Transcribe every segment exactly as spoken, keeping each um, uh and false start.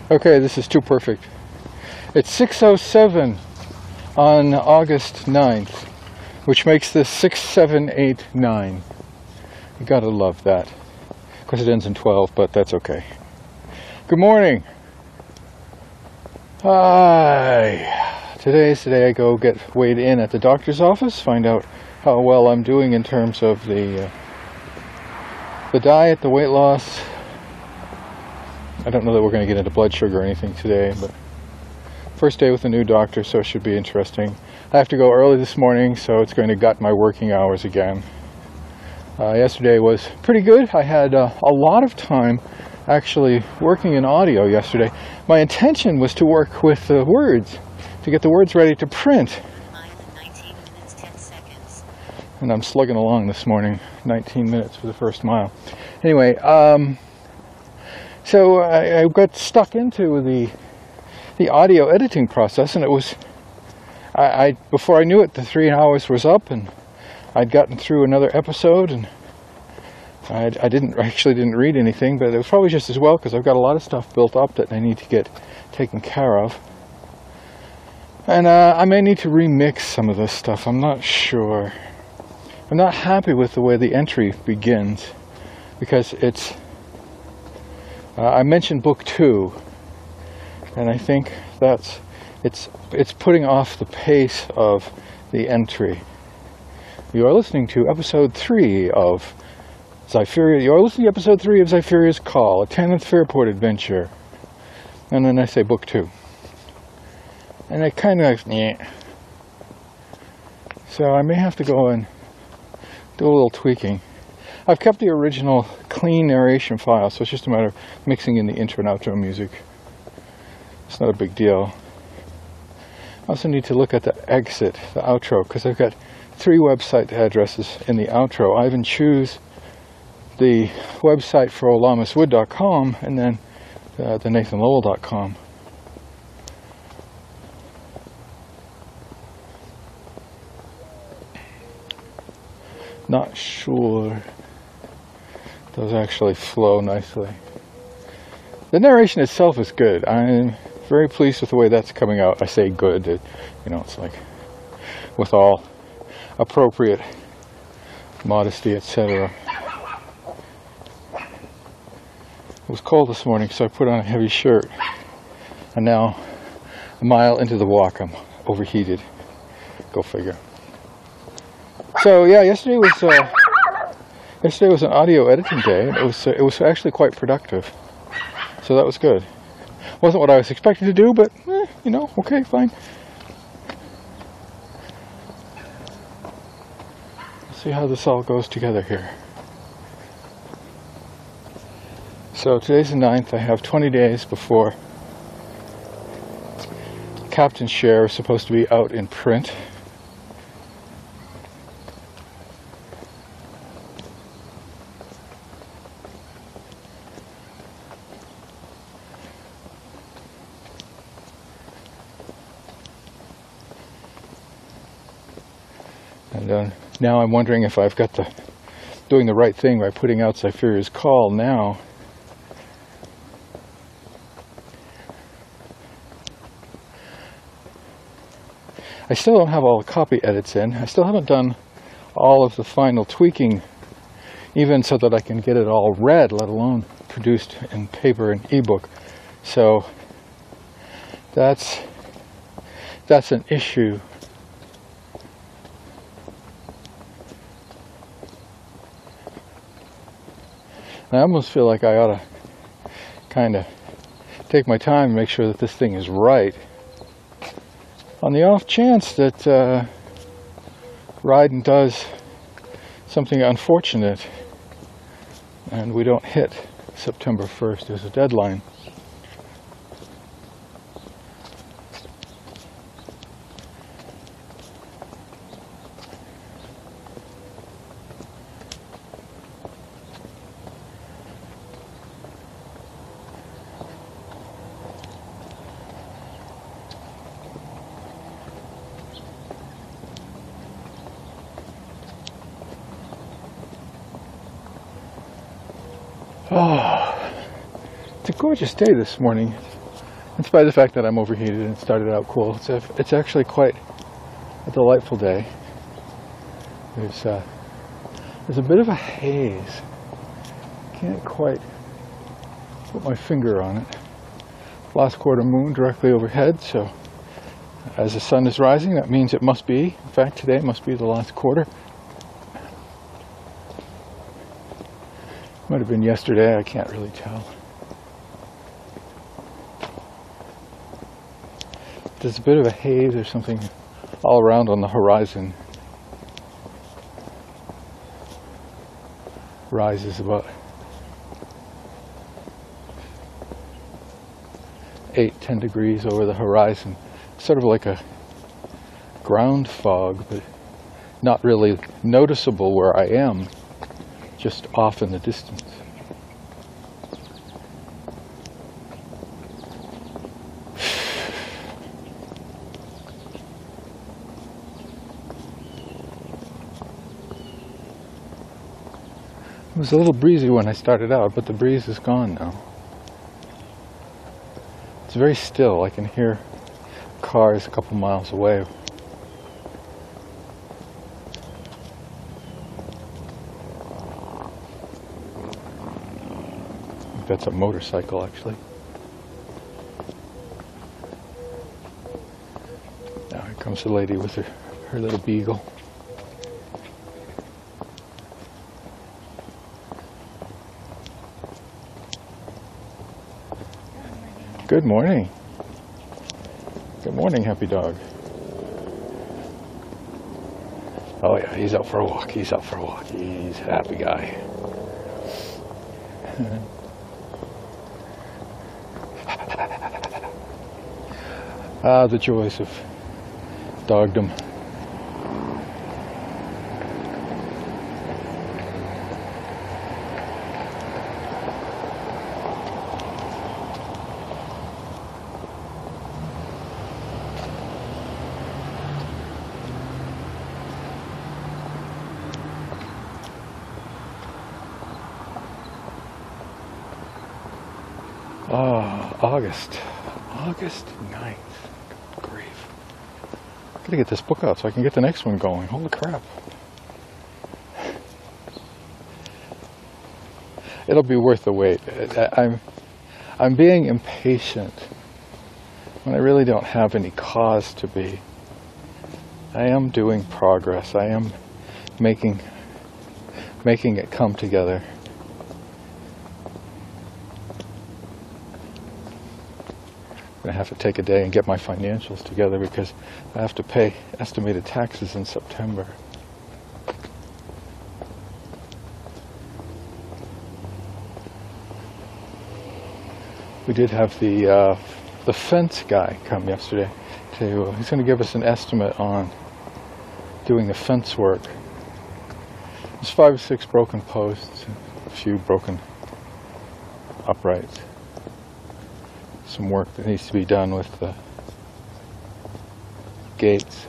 Okay, this is too perfect. It's six oh seven on August ninth, which makes this six seven eight nine. You gotta love that. Of course it ends in twelve, but that's okay. Good morning. Hi. Today's the day I go get weighed in at the doctor's office, find out how well I'm doing in terms of the, uh, the diet, the weight loss. I don't know that we're going to get into blood sugar or anything today, but first day with a new doctor, so it should be interesting. I have to go early this morning, so it's going to gut my working hours again. Uh, yesterday was pretty good. I had uh, a lot of time actually working in audio yesterday. My intention was to work with the words, to get the words ready to print. nineteen minutes, ten seconds. And I'm slugging along this morning, nineteen minutes for the first mile. Anyway, um... So I, I got stuck into the the audio editing process, and it was I, I before I knew it, the three hours was up, and I'd gotten through another episode, and I, I didn't actually didn't read anything, but it was probably just as well because I've got a lot of stuff built up that I need to get taken care of, and uh, I may need to remix some of this stuff. I'm not sure. I'm not happy with the way the entry begins because it's. Uh, I mentioned book two, and I think that's it's it's putting off the pace of the entry. You are listening to episode three of Zypheria. You are listening to episode three of Zypheria's Call, a tenth Fairport adventure. And then I say book two, and I kind of yeah. So I may have to go and do a little tweaking. I've kept the original clean narration file, so it's just a matter of mixing in the intro and outro music. It's not a big deal. I also need to look at the exit, the outro, because I've got three website addresses in the outro. I even choose the website for olamus wood dot com and then uh, the nathan lowell dot com. Not sure. Those actually flow nicely. The narration itself is good. I'm very pleased with the way that's coming out. I say good, it, you know, it's like with all appropriate modesty, et cetera. It was cold this morning, so I put on a heavy shirt. And now, a mile into the walk, I'm overheated. Go figure. So yeah, yesterday was. Uh, Yesterday was an audio editing day, and it was uh, it was actually quite productive, so that was good. Wasn't what I was expecting to do, but eh, you know, okay, fine. Let's see how this all goes together here. So today's the ninth. I have twenty days before Captain's Share is supposed to be out in print. And uh, now I'm wondering if I've got the doing the right thing by putting out Zypheria's Call now. I still don't have all the copy edits in. I still haven't done all of the final tweaking, even so that I can get it all read, let alone produced in paper and ebook. So that's that's an issue. I almost feel like I ought to kind of take my time and make sure that this thing is right. On the off chance that uh, Ryden does something unfortunate and we don't hit September first as a deadline. Oh, it's a gorgeous day this morning. in spite of the fact that I'm overheated and started out cool, it's, a, it's actually quite a delightful day. There's, uh, there's a bit of a haze. Can't quite put my finger on it. Last quarter moon directly overhead, so as the sun is rising, that means it must be, in fact today must be the last quarter. Might have been yesterday, I can't really tell. There's a bit of a haze or something all around on the horizon. Rises about eight, ten degrees over the horizon. Sort of like a ground fog, but not really noticeable where I am, just off in the distance. It was a little breezy when I started out, but the breeze is gone now. It's very still. I can hear cars a couple miles away. I think that's a motorcycle, actually. Now here comes the lady with her, her little beagle. Good morning. Good morning, happy dog. Oh yeah, he's out for a walk. He's out for a walk. He's a happy guy. Ah, the joys of dogdom. Ah, August. August ninth. Good grief. Gotta get this book out so I can get the next one going. Holy crap. It'll be worth the wait. I'm, I'm being impatient when I really don't have any cause to be. I am doing progress. I am making, making it come together. I have to take a day and get my financials together because I have to pay estimated taxes in September. We did have the uh, the fence guy come yesterday. To uh, he's going to give us an estimate on doing the fence work. There's five or six broken posts, a few broken uprights. Some work that needs to be done with the gates.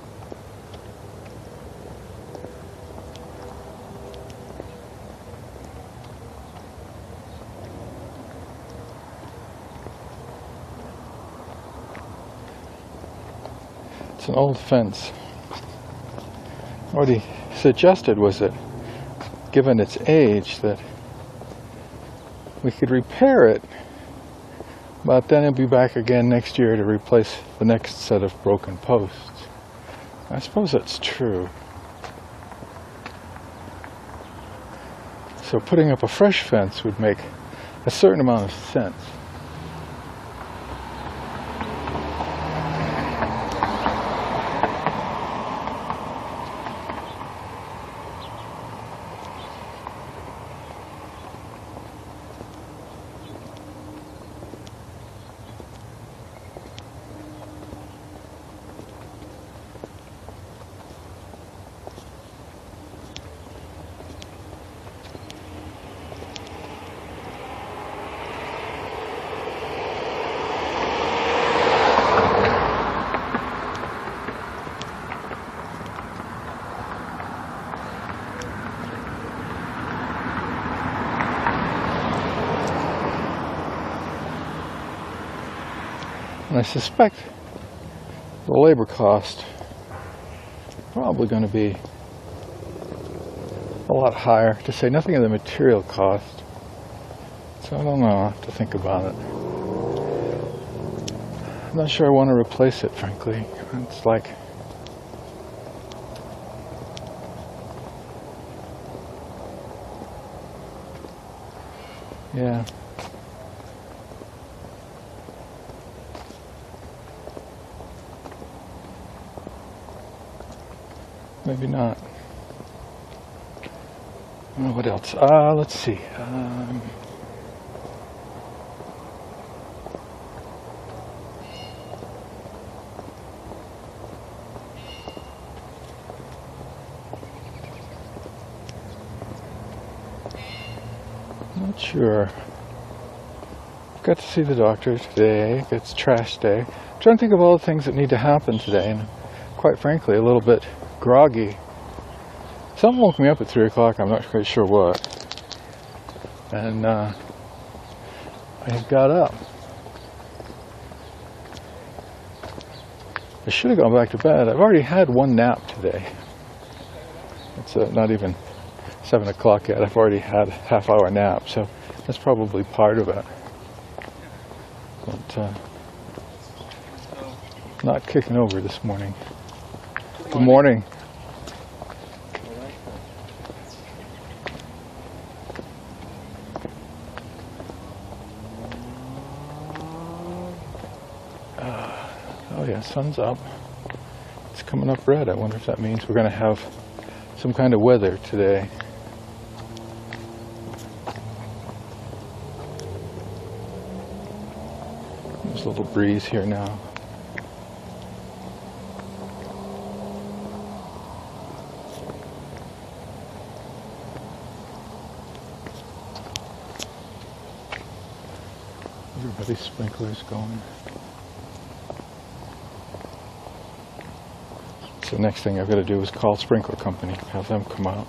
It's an old fence. What he suggested was that, given its age, that we could repair it, but then it'll be back again next year to replace the next set of broken posts. I suppose that's true. So putting up a fresh fence would make a certain amount of sense. And I suspect the labor cost probably going to be a lot higher, to say nothing of the material cost. So I don't know, I'll have to think about it. I'm not sure I want to replace it, frankly. It's like, yeah. Maybe not. Oh, what else? Uh, let's see. Um, not sure. Got to see the doctor today. It's trash day. I'm trying to think of all the things that need to happen today, and quite frankly, a little bit groggy. Something woke me up at three o'clock. I'm not quite sure what. And uh, I got up. I should have gone back to bed. I've already had one nap today. It's uh, not even seven o'clock yet. I've already had a half hour nap, so that's probably part of it. But uh, not kicking over this morning. Good morning. Uh, oh yeah, sun's up. It's coming up red. I wonder if that means we're going to have some kind of weather today. There's a little breeze here now. Everybody's sprinklers going. So the next thing I've got to do is call Sprinkler Company, have them come out.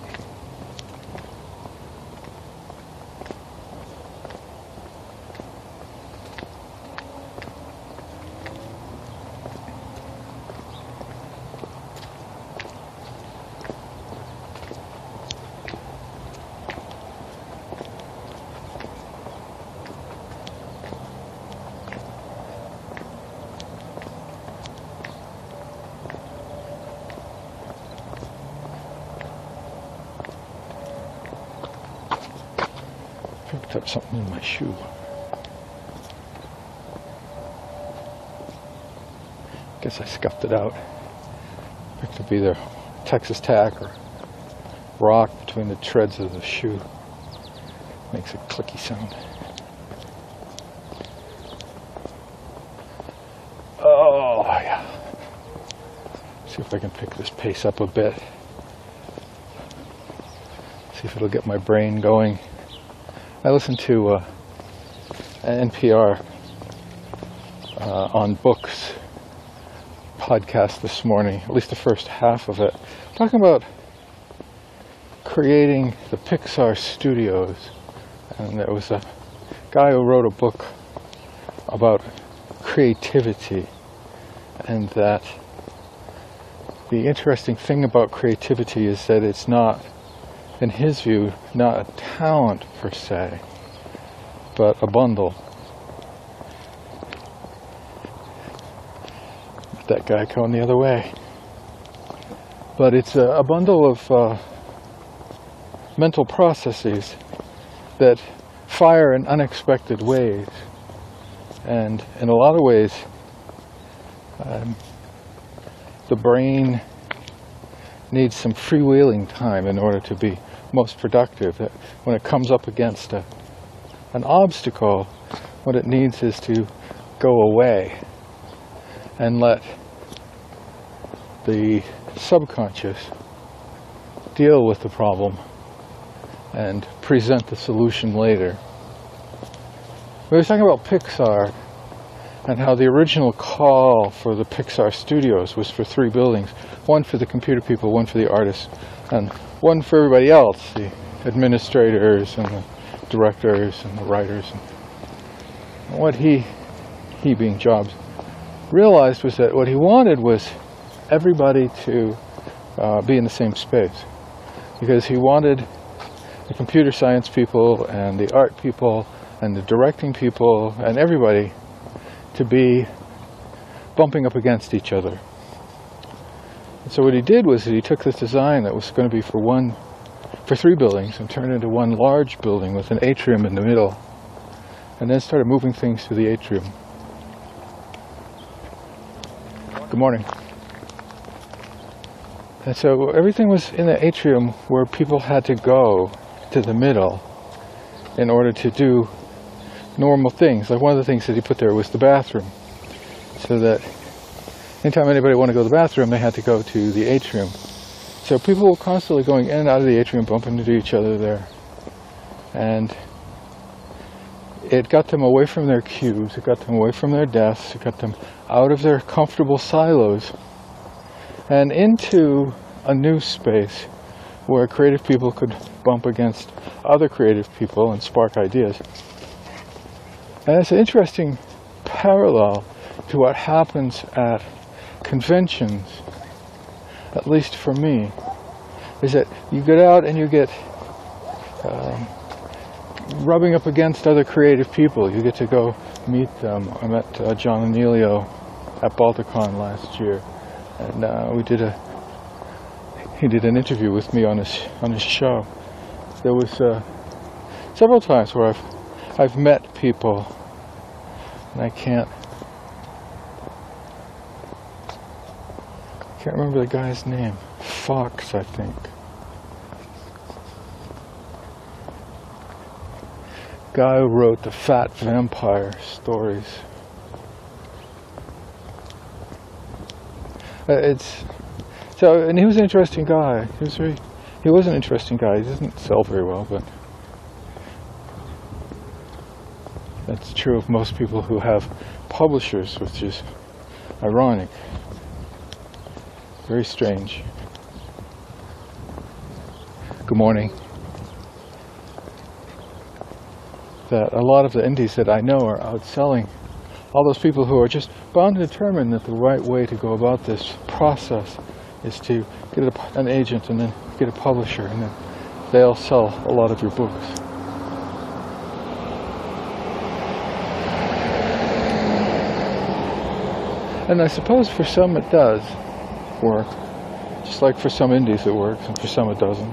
Picked up something in my shoe. Guess I scuffed it out. Picked up either Texas tack or rock between the treads of the shoe. Makes a clicky sound. Oh yeah. See if I can pick this pace up a bit. See if it'll get my brain going. I listened to uh, an N P R uh, on books podcast this morning, at least the first half of it, talking about creating the Pixar studios. And there was a guy who wrote a book about creativity, and that the interesting thing about creativity is that it's not, in his view, not a talent per se, but a bundle. That guy going the other way. But it's a, a bundle of uh, mental processes that fire in unexpected ways. And in a lot of ways, um, the brain needs some freewheeling time in order to be most productive. When it comes up against a, an obstacle, what it needs is to go away and let the subconscious deal with the problem and present the solution later. We were talking about Pixar and how the original call for the Pixar studios was for three buildings. One for the computer people, one for the artists, and one for everybody else, the administrators and the directors and the writers. And what he, he being Jobs, realized was that what he wanted was everybody to uh, be in the same space, because he wanted the computer science people and the art people and the directing people and everybody to be bumping up against each other. And so what he did was that he took this design that was going to be for one, for three buildings, and turned it into one large building with an atrium in the middle, and then started moving things through the atrium. Good morning. And so everything was in the atrium where people had to go to the middle in order to do normal things. Like one of the things that he put there was the bathroom, so that anytime anybody wanted to go to the bathroom, they had to go to the atrium. So people were constantly going in and out of the atrium, bumping into each other there. And it got them away from their cubes, it got them away from their desks, it got them out of their comfortable silos and into a new space where creative people could bump against other creative people and spark ideas. And it's an interesting parallel to what happens at conventions, at least for me, is that you get out and you get um, rubbing up against other creative people. You get to go meet them. I met uh, John Anealio at Balticon last year, and uh, we did a he did an interview with me on his on his show. There was uh, several times where I've I've met people, and I can't can't remember the guy's name. Fox, I think. Guy who wrote the Fat Vampire stories. Uh, it's so, and he was an interesting guy. He was very, he was an interesting guy. He doesn't sell very well, but that's true of most people who have publishers, which is ironic. Very strange. Good morning. That a lot of the indies that I know are outselling all those people who are just bound and determined that the right way to go about this process is to get a, an agent and then get a publisher, and then they'll sell a lot of your books. And I suppose for some it does work, just like for some indies it works and for some it doesn't.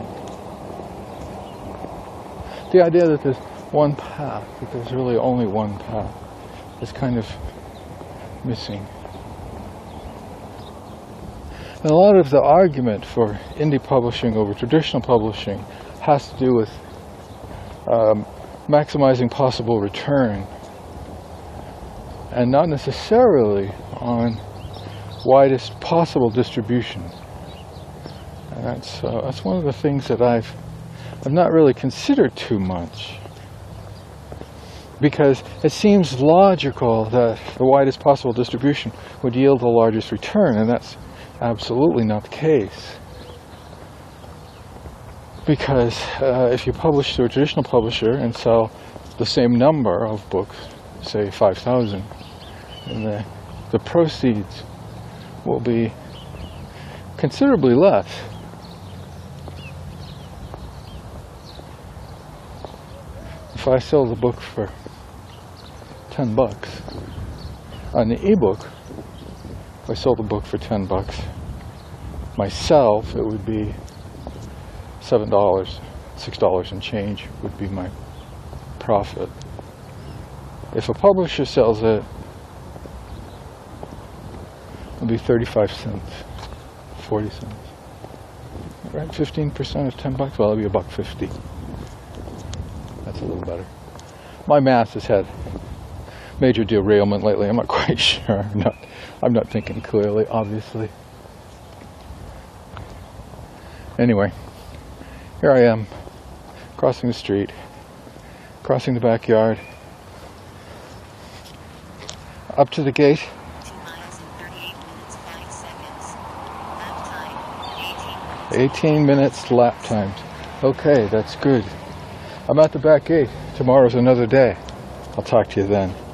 The idea that there's one path, that there's really only one path, is kind of missing. And a lot of the argument for indie publishing over traditional publishing has to do with um, maximizing possible return, and not necessarily on widest possible distribution. And that's uh, that's one of the things that I've I've not really considered too much, because it seems logical that the widest possible distribution would yield the largest return, and that's absolutely not the case. Because uh, if you publish through a traditional publisher and sell the same number of books, say five thousand, and the, the proceeds will be considerably less. If I sell the book for ten bucks, on the ebook, if I sold the book for ten bucks, myself, it would be seven dollars, six dollars and change would be my profit. If a publisher sells it, it'll be thirty-five cents, forty cents. Right, fifteen percent of ten bucks, well, it'll be a buck fifty. That's a little better. My math has had major derailment lately. I'm not quite sure. I'm not, I'm not thinking clearly, obviously. Anyway, here I am, crossing the street, crossing the backyard, up to the gate. two miles and thirty-eight minutes, five seconds. Lap time, eighteen minutes lap times. Okay, that's good. I'm at the back gate. Tomorrow's another day. I'll talk to you then.